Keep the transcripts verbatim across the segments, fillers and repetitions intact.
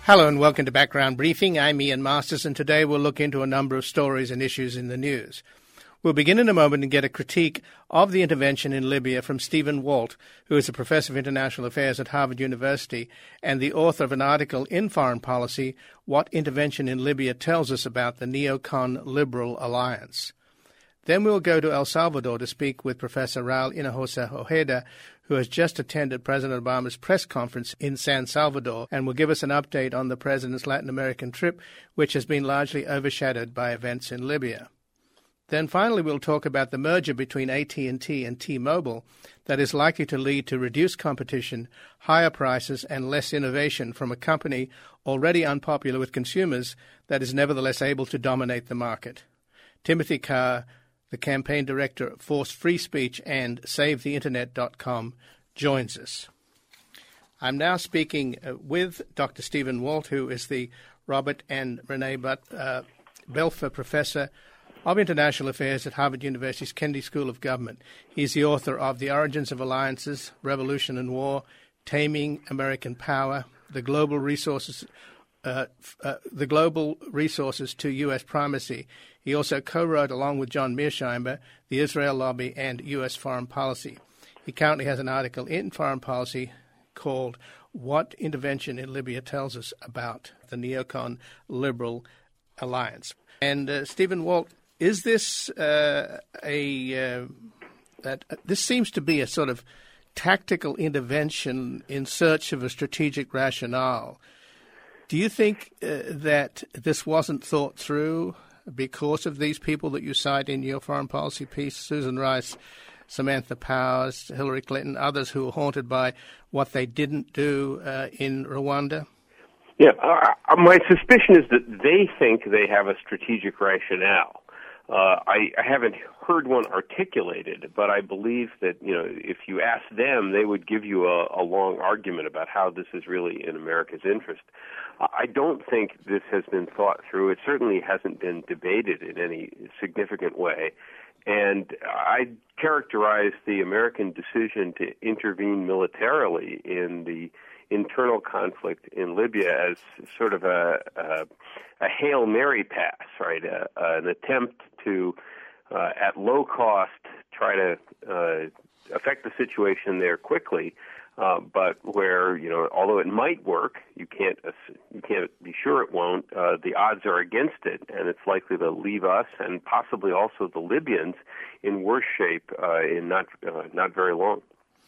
Hello and welcome to Background Briefing. I'm Ian Masters, and today we'll look into a number of stories and issues in the news. We'll begin in a moment and get a critique of the intervention in Libya from Stephen Walt, who is a professor of international affairs at Harvard University and the author of an article in Foreign Policy, What Intervention in Libya Tells Us About the Neocon Liberal Alliance. Then we'll go to El Salvador to speak with Professor Raul Hinojosa Ojeda, who has just attended President Obama's press conference in San Salvador and will give us an update on the president's Latin American trip, which has been largely overshadowed by events in Libya. Then finally we'll talk about the merger between A T and T and T-Mobile that is likely to lead to reduced competition, higher prices, and less innovation from a company already unpopular with consumers that is nevertheless able to dominate the market. Timothy Carr, the campaign director of Force Free Speech and Save The Internet dot com, joins us. I'm now speaking uh, with Doctor Stephen Walt, who is the Robert and Renee But, uh, Belfer Professor of International Affairs at Harvard University's Kennedy School of Government. He's the author of The Origins of Alliances, Revolution and War, Taming American Power, The Global Resources Uh, uh, the global resources to U S primacy. He also co-wrote, along with John Mearsheimer, The Israel Lobby and U S Foreign Policy. He currently has an article in Foreign Policy called What Intervention in Libya Tells Us About the Neocon Liberal Alliance. And uh, Stephen Walt, is this uh, a uh, that uh, this seems to be a sort of tactical intervention in search of a strategic rationale? Do you think uh, that this wasn't thought through because of these people that you cite in your foreign policy piece, Susan Rice, Samantha Powers, Hillary Clinton, others who were haunted by what they didn't do uh, in Rwanda? Yeah, uh, my suspicion is that they think they have a strategic rationale. Uh, I, I haven't heard one articulated, but I believe that, you know, if you ask them, they would give you a, a long argument about how this is really in America's interest. I don't think this has been thought through. It certainly hasn't been debated in any significant way. And I characterize the American decision to intervene militarily in the internal conflict in Libya as sort of a, a, a Hail Mary pass, right? A, an attempt to, uh, at low cost, try to uh, affect the situation there quickly. Uh, but where, you know, although it might work, you can't you can't be sure it won't. Uh, the odds are against it, and it's likely to leave us and possibly also the Libyans in worse shape uh, in not uh, not very long.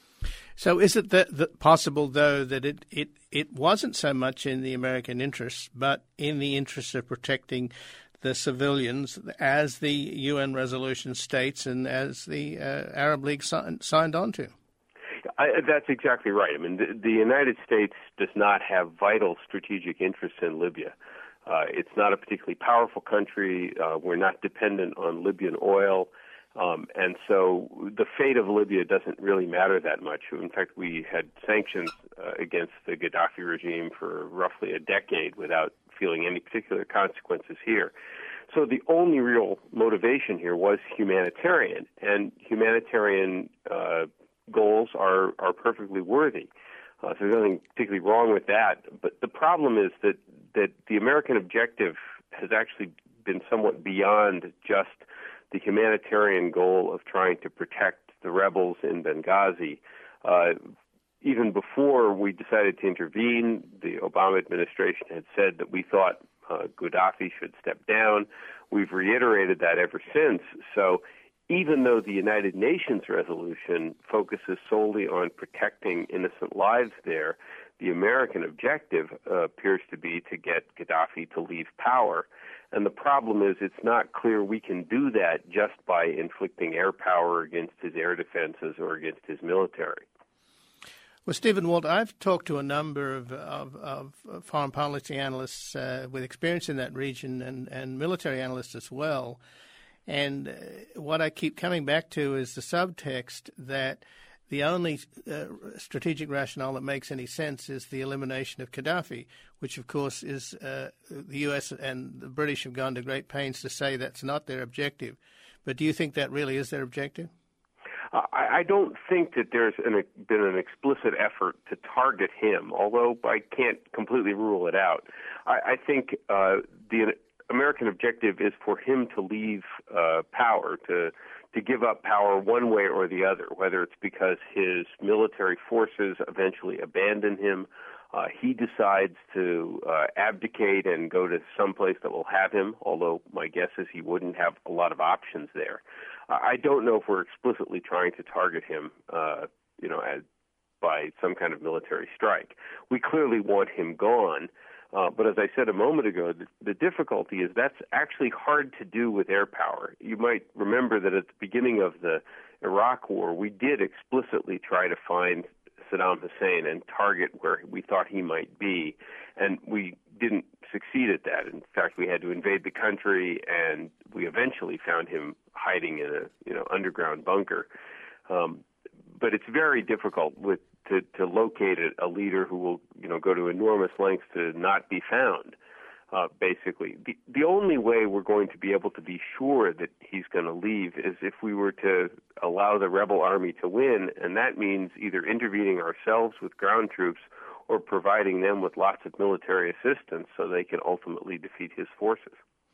So, is it that, that possible, though, that it, it it wasn't so much in the American interest, but in the interest of protecting the civilians, as the U N resolution states and as the uh, Arab League si- signed on to? I, that's exactly right. I mean, the, the United States does not have vital strategic interests in Libya. Uh, it's not a particularly powerful country. Uh, we're not dependent on Libyan oil. Um, and so the fate of Libya doesn't really matter that much. In fact, we had sanctions uh, against the Gaddafi regime for roughly a decade without feeling any particular consequences here. So the only real motivation here was humanitarian, and humanitarian uh, goals are, are perfectly worthy. Uh, so there's nothing particularly wrong with that. But the problem is that, that the American objective has actually been somewhat beyond just the humanitarian goal of trying to protect the rebels in Benghazi. Uh, even before we decided to intervene, the Obama administration had said that we thought uh, Gaddafi should step down. We've reiterated that ever since. So even though the United Nations resolution focuses solely on protecting innocent lives there, the American objective uh, appears to be to get Gaddafi to leave power. And the problem is it's not clear we can do that just by inflicting air power against his air defenses or against his military. Well, Stephen Walt, I've talked to a number of, of, of foreign policy analysts uh, with experience in that region and, and military analysts as well. And uh, what I keep coming back to is the subtext that the only uh, strategic rationale that makes any sense is the elimination of Gaddafi, which, of course, is uh, the U S and the British have gone to great pains to say that's not their objective. But do you think that really is their objective? Uh, I, I don't think that there's an, been an explicit effort to target him, although I can't completely rule it out. I, I think uh, the American objective is for him to leave uh, power, to to give up power one way or the other, whether it's because his military forces eventually abandon him, uh, he decides to uh, abdicate and go to some place that will have him, although my guess is he wouldn't have a lot of options there. Uh, I don't know if we're explicitly trying to target him, uh, you know, as, by some kind of military strike. We clearly want him gone. Uh, but as I said a moment ago, the, the difficulty is that's actually hard to do with air power. You might remember that at the beginning of the Iraq War, we did explicitly try to find Saddam Hussein and target where we thought he might be, and we didn't succeed at that. In fact, we had to invade the country, and we eventually found him hiding in a you know underground bunker. Um, but it's very difficult with To, to locate a, a leader who will, you know, go to enormous lengths to not be found, uh, basically. The, the only way we're going to be able to be sure that he's going to leave is if we were to allow the rebel army to win, and that means either intervening ourselves with ground troops or providing them with lots of military assistance so they can ultimately defeat his forces.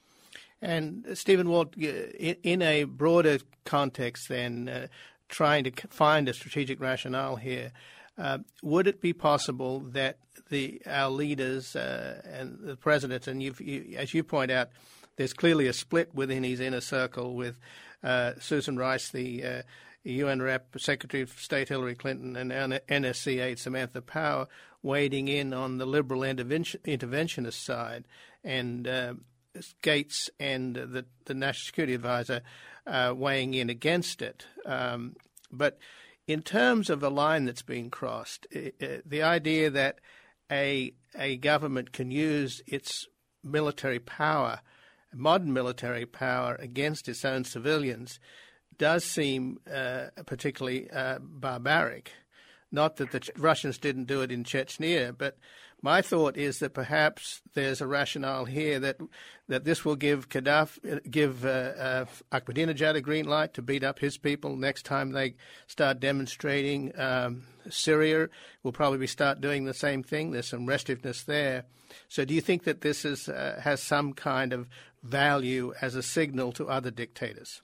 And, Stephen Walt, in, in a broader context then, uh, trying to find a strategic rationale here, Uh, would it be possible that the our leaders uh, and the president, and you've, you, as you point out, there's clearly a split within his inner circle with uh, Susan Rice, the uh, U N Rep, Secretary of State Hillary Clinton, and N S C aide Samantha Power wading in on the liberal intervention, interventionist side, and uh, Gates and the, the National Security Advisor uh, weighing in against it. Um, but in terms of a line that's being crossed, it, the idea that a a government can use its military power, modern military power, against its own civilians does seem uh, particularly uh, barbaric. Not that the Russians didn't do it in Chechnya, but my thought is that perhaps there's a rationale here that that this will give Gaddafi, give uh, uh, Ahmadinejad a green light to beat up his people next time they start demonstrating. Um, Syria will probably start doing the same thing. There's some restiveness there. So do you think that this is uh, has some kind of value as a signal to other dictators?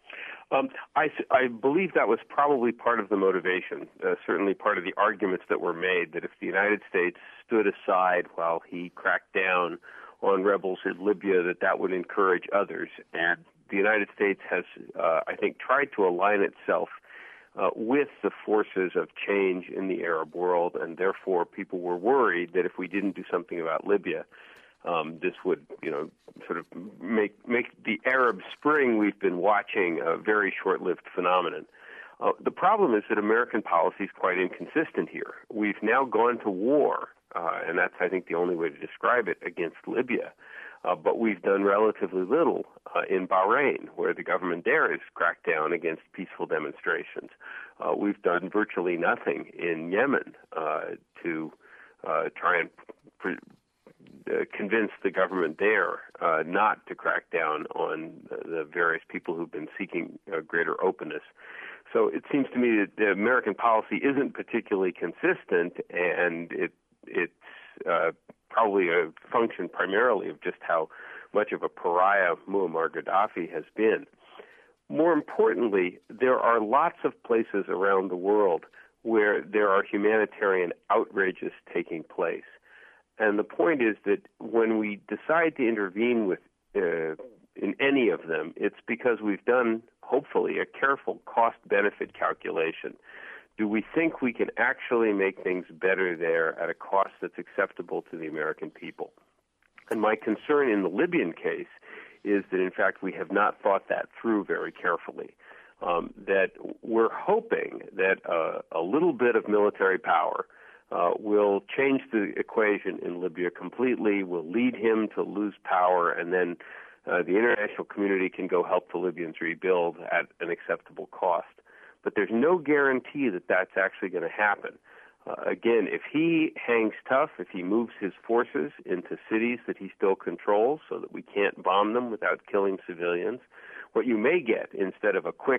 Um, I, I believe that was probably part of the motivation, uh, certainly part of the arguments that were made, that if the United States stood aside while he cracked down on rebels in Libya, that that would encourage others. And the United States has, uh, I think, tried to align itself uh, with the forces of change in the Arab world, and therefore people were worried that if we didn't do something about Libya, Um, this would, you know, sort of make make the Arab Spring we've been watching a very short-lived phenomenon. Uh, the problem is that American policy is quite inconsistent here. We've now gone to war, uh, and that's, I think, the only way to describe it, against Libya. Uh, but we've done relatively little uh, in Bahrain, where the government there has cracked down against peaceful demonstrations. Uh, we've done virtually nothing in Yemen uh, to uh, try and pre- Uh, convince the government there uh, not to crack down on the, the various people who've been seeking uh, greater openness. So it seems to me that the American policy isn't particularly consistent, and it it's uh, probably a function primarily of just how much of a pariah Muammar Gaddafi has been. More importantly, there are lots of places around the world where there are humanitarian outrages taking place. And the point is that when we decide to intervene with uh, in any of them, it's because we've done, hopefully, a careful cost-benefit calculation. Do we think we can actually make things better there at a cost that's acceptable to the American people? And my concern in the Libyan case is that, in fact, we have not thought that through very carefully. Um, that we're hoping that uh, a little bit of military power Uh, will change the equation in Libya completely, will lead him to lose power, and then uh, the international community can go help the Libyans rebuild at an acceptable cost. But there's no guarantee that that's actually going to happen. Uh, again, if he hangs tough, if he moves his forces into cities that he still controls so that we can't bomb them without killing civilians, what you may get, instead of a quick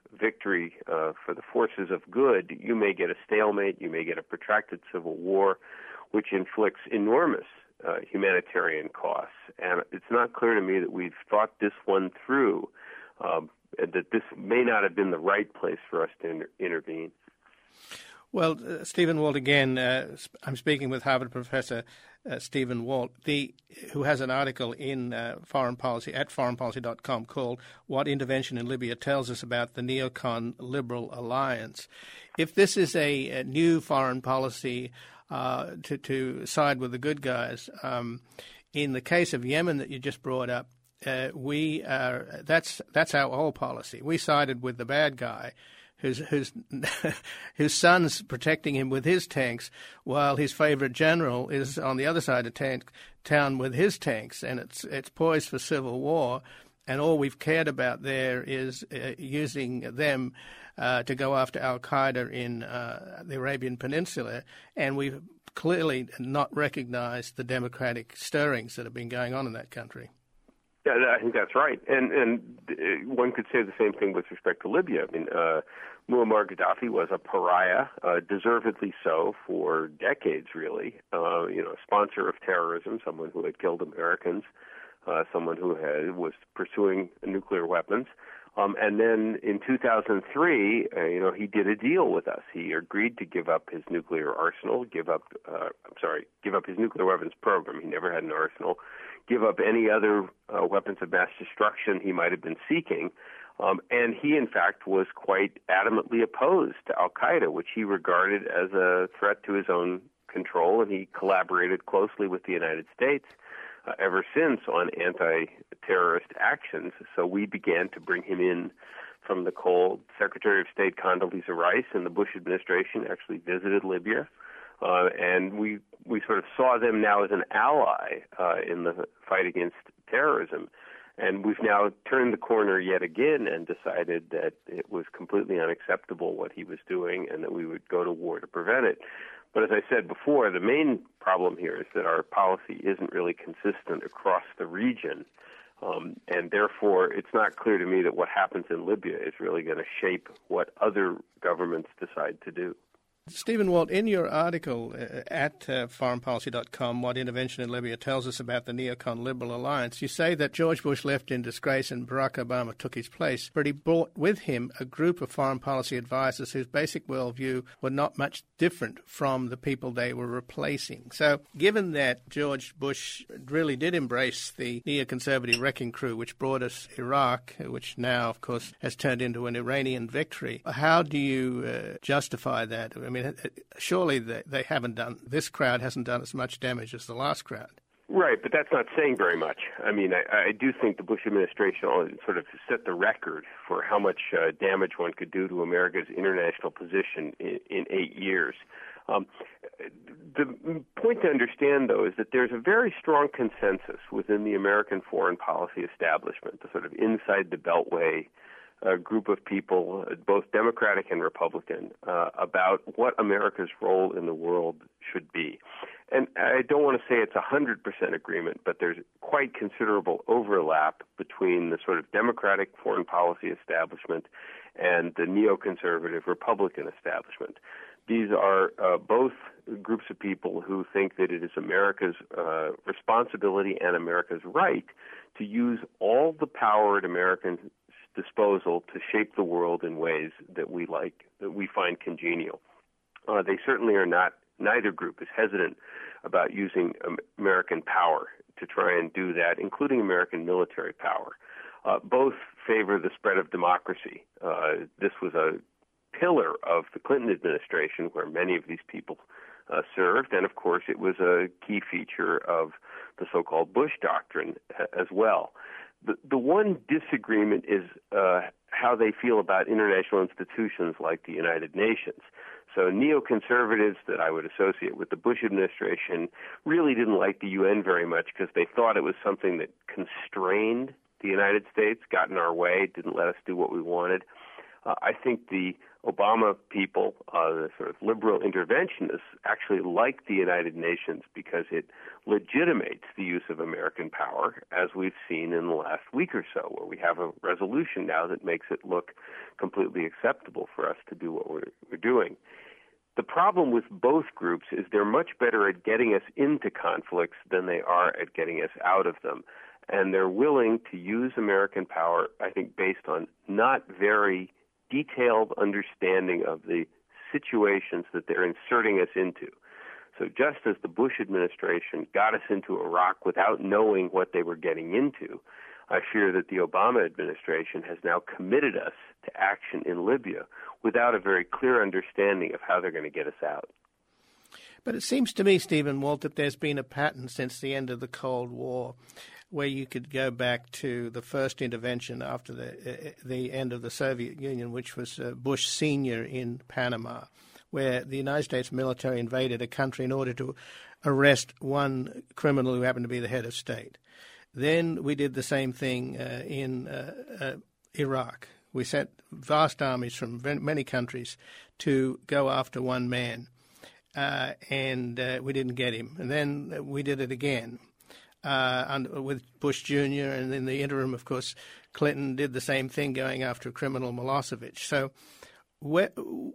victory uh, for the forces of good, you may get a stalemate, you may get a protracted civil war, which inflicts enormous uh, humanitarian costs. And it's not clear to me that we've thought this one through, um, that this may not have been the right place for us to inter- intervene. Well, uh, Stephen Walt, again, uh, I'm speaking with Harvard professor uh, Stephen Walt, the, who has an article in uh, Foreign Policy at foreign policy dot com called What Intervention in Libya Tells Us About the Neocon Liberal Alliance. If this is a, a new foreign policy uh, to, to side with the good guys, um, in the case of Yemen that you just brought up, uh, we are, that's, that's our old policy. We sided with the bad guy, whose whose whose son's protecting him with his tanks, while his favorite general is on the other side of tank, town with his tanks, and it's it's poised for civil war. And all we've cared about there is uh, using them uh, to go after Al Qaeda in uh, the Arabian Peninsula, and we've clearly not recognized the democratic stirrings that have been going on in that country. Yeah, I think that's right. And and one could say the same thing with respect to Libya. I mean, uh, Muammar Gaddafi was a pariah, uh, deservedly so, for decades, really. Uh, you know, a sponsor of terrorism, someone who had killed Americans, uh, someone who had, was pursuing nuclear weapons. Um, and then in two thousand three, uh, you know, he did a deal with us. He agreed to give up his nuclear arsenal, give up, uh, I'm sorry, give up his nuclear weapons program. He never had an arsenal. Give up any other uh, weapons of mass destruction he might have been seeking. Um, and he, in fact, was quite adamantly opposed to Al-Qaeda, which he regarded as a threat to his own control, and he collaborated closely with the United States uh, ever since on anti-terrorist actions. So we began to bring him in from the cold. Secretary of State Condoleezza Rice in the Bush administration actually visited Libya. Uh, and we we sort of saw them now as an ally uh, in the fight against terrorism. And we've now turned the corner yet again and decided that it was completely unacceptable what he was doing and that we would go to war to prevent it. But as I said before, the main problem here is that our policy isn't really consistent across the region. Um, and therefore, it's not clear to me that what happens in Libya is really going to shape what other governments decide to do. Stephen Walt, in your article uh, at uh, foreign policy dot com, What Intervention in Libya Tells Us About the Neocon Liberal Alliance, you say that George Bush left in disgrace and Barack Obama took his place, but he brought with him a group of foreign policy advisors whose basic worldview were not much different from the people they were replacing. So given that George Bush really did embrace the neoconservative wrecking crew which brought us Iraq, which now, of course, has turned into an Iranian victory, how do you uh, justify that? I mean, surely they, they haven't done, this crowd hasn't done as much damage as the last crowd. Right, but that's not saying very much. I mean, I, I do think the Bush administration sort of set the record for how much uh, damage one could do to America's international position in, in eight years. Um, the point to understand, though, is that there's a very strong consensus within the American foreign policy establishment, the sort of inside the Beltway a group of people, both Democratic and Republican, uh, about what America's role in the world should be. And I don't want to say it's one hundred percent agreement, but there's quite considerable overlap between the sort of Democratic foreign policy establishment and the neoconservative Republican establishment. These are uh, both groups of people who think that it is America's uh, responsibility and America's right to use all the power at American disposal to shape the world in ways that we like, that we find congenial. Uh, they certainly are not, neither group is hesitant about using um, American power to try and do that, including American military power. Uh, both favor the spread of democracy. Uh, this was a pillar of the Clinton administration where many of these people uh, served, and of course it was a key feature of the so-called Bush doctrine uh, as well. The, the one disagreement is uh, how they feel about international institutions like the United Nations. So neoconservatives that I would associate with the Bush administration really didn't like the U N very much because they thought it was something that constrained the United States, got in our way, didn't let us do what we wanted. Uh, I think the Obama people, uh, the sort of liberal interventionists, actually like the United Nations because it legitimates the use of American power, as we've seen in the last week or so, where we have a resolution now that makes it look completely acceptable for us to do what we're, we're doing. The problem with both groups is they're much better at getting us into conflicts than they are at getting us out of them. And they're willing to use American power, I think, based on not very detailed understanding of the situations that they're inserting us into. So just as the Bush administration got us into Iraq without knowing what they were getting into, I fear that the Obama administration has now committed us to action in Libya without a very clear understanding of how they're going to get us out. But it seems to me, Stephen Walt, that there's been a pattern since the end of the Cold War where you could go back to the first intervention after the uh, the end of the Soviet Union, which was uh, Bush Senior in Panama, where the United States military invaded a country in order to arrest one criminal who happened to be the head of state. Then we did the same thing uh, in uh, uh, Iraq. We sent vast armies from many countries to go after one man, uh, and uh, we didn't get him. And then we did it again uh, under, with Bush Junior, and in the interim, of course, Clinton did the same thing, going after criminal Milosevic. So where,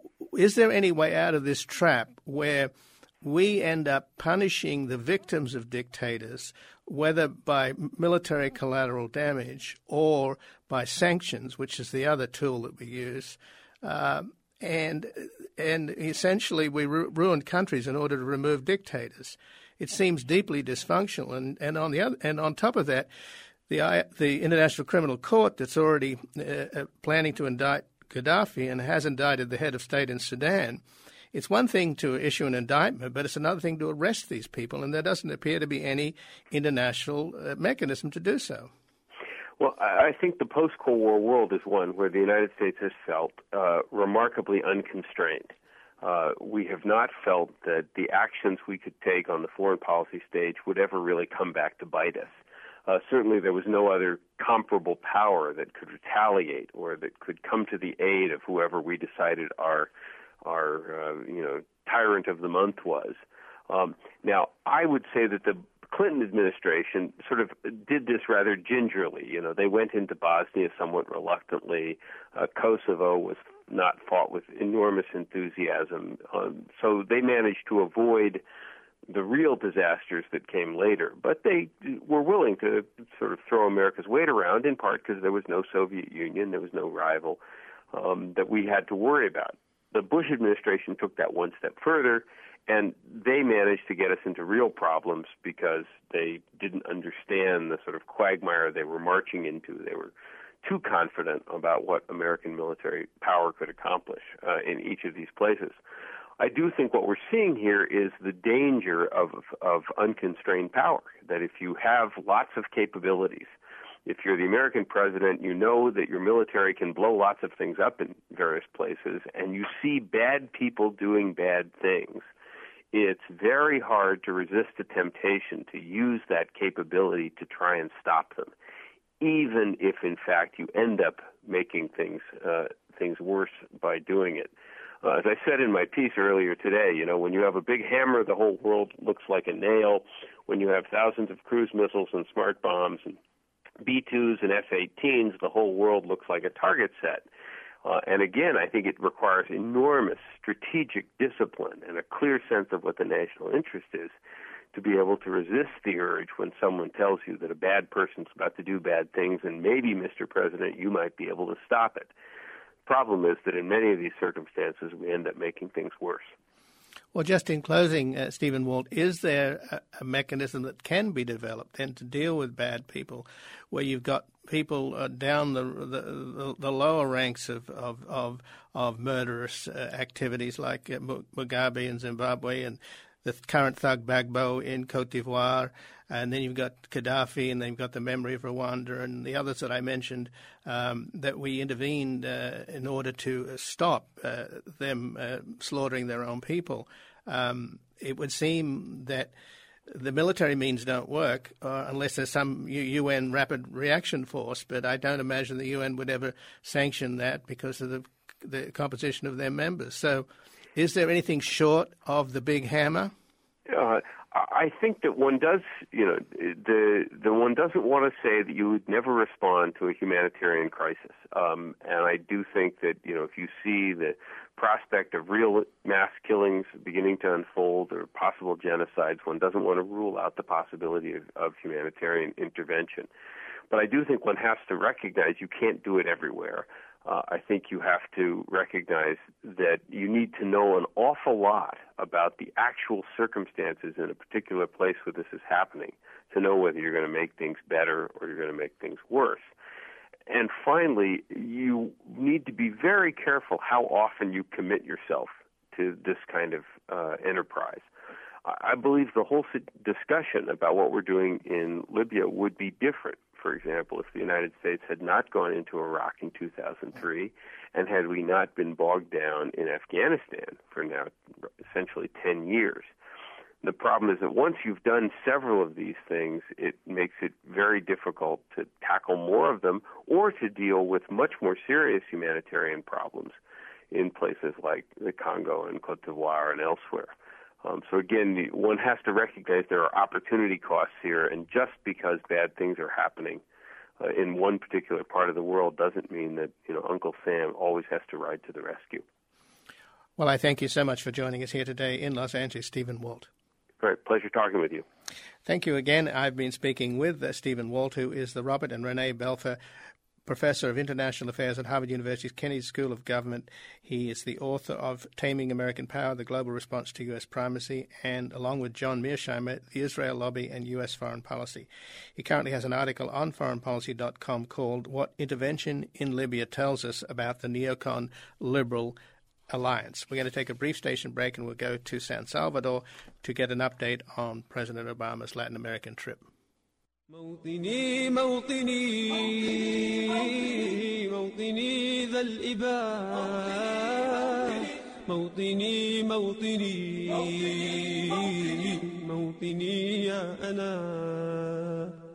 is there any way out of this trap where we end up punishing the victims of dictators, whether by military collateral damage or by sanctions, which is the other tool that we use, uh, and and essentially we ru- ruin countries in order to remove dictators? It seems deeply dysfunctional, and, and on the other, and on top of that, the I, the International Criminal Court that's already uh, planning to indict Gaddafi and has indicted the head of state in Sudan. It's one thing to issue an indictment, but it's another thing to arrest these people, and there doesn't appear to be any international uh, mechanism to do so. Well, I think the post-Cold War world is one where the United States has felt uh, remarkably unconstrained. Uh, we have not felt that the actions we could take on the foreign policy stage would ever really come back to bite us. Uh, certainly there was no other comparable power that could retaliate or that could come to the aid of whoever we decided our our, uh, you know, tyrant of the month was. Um, now, I would say that the Clinton administration sort of did this rather gingerly. You know, they went into Bosnia somewhat reluctantly. Uh, Kosovo was not fought with enormous enthusiasm. Um, so they managed to avoid the real disasters that came later. But they were willing to sort of throw America's weight around, in part because there was no Soviet Union, there was no rival um, that we had to worry about. The Bush administration took that one step further, and they managed to get us into real problems because they didn't understand the sort of quagmire they were marching into. They were too confident about what American military power could accomplish uh, in each of these places. I do think what we're seeing here is the danger of, of unconstrained power, that if you have lots of capabilities, if you're the American president, you know that your military can blow lots of things up in various places, and you see bad people doing bad things, it's very hard to resist the temptation to use that capability to try and stop them, even if, in fact, you end up making things uh, things worse by doing it. Uh, as I said in my piece earlier today, you know, when you have a big hammer, the whole world looks like a nail. When you have thousands of cruise missiles and smart bombs and B twos and F eighteens, the whole world looks like a target set. Uh, and again, I think it requires enormous strategic discipline and a clear sense of what the national interest is to be able to resist the urge when someone tells you that a bad person's about to do bad things and maybe, Mister President, you might be able to stop it. The problem is that in many of these circumstances, we end up making things worse. Well, just in closing, uh, Stephen Walt, is there a, a mechanism that can be developed then to deal with bad people, where you've got people uh, down the, the the lower ranks of of of, of murderous uh, activities like uh, Mugabe in Zimbabwe and the current thug Gbagbo in Cote d'Ivoire, and then you've got Gaddafi, and then you've got the memory of Rwanda and the others that I mentioned, um, that we intervened uh, in order to stop uh, them uh, slaughtering their own people. Um, it would seem that the military means don't work uh, unless there's some U N rapid reaction force, but I don't imagine the U N would ever sanction that because of the the composition of their members. So is there anything short of the big hammer? Uh, I think that one does, you know, the the one doesn't want to say that you would never respond to a humanitarian crisis. Um, and I do think that, you know, if you see the prospect of real mass killings beginning to unfold or possible genocides, one doesn't want to rule out the possibility of, of humanitarian intervention. But I do think one has to recognize you can't do it everywhere. Uh, I think you have to recognize that you need to know an awful lot about the actual circumstances in a particular place where this is happening to know whether you're going to make things better or you're going to make things worse. And finally, you need to be very careful how often you commit yourself to this kind of uh, enterprise. I believe the whole discussion about what we're doing in Libya would be different. For example, if the United States had not gone into Iraq in two thousand three, and had we not been bogged down in Afghanistan for now essentially ten years. The problem is that once you've done several of these things, it makes it very difficult to tackle more of them or to deal with much more serious humanitarian problems in places like the Congo and Cote d'Ivoire and elsewhere. Um, so again, one has to recognize there are opportunity costs here, and just because bad things are happening uh, in one particular part of the world doesn't mean that, you know, Uncle Sam always has to ride to the rescue. Well, I thank you so much for joining us here today in Los Angeles, Stephen Walt. Great, pleasure talking with you. Thank you again. I've been speaking with uh, Stephen Walt, who is the Robert and Renee Belfer Professor of International Affairs at Harvard University's Kennedy School of Government. He is the author of Taming American Power, The Global Response to U S Primacy, and along with John Mearsheimer, The Israel Lobby and U S Foreign Policy. He currently has an article on foreign policy dot com called What Intervention in Libya Tells Us About the Neocon Liberal Alliance. We're going to take a brief station break and we'll go to San Salvador to get an update on President Obama's Latin American trip. موطني موطني موطني ذا الإباء موطني موطني موطني يا أنا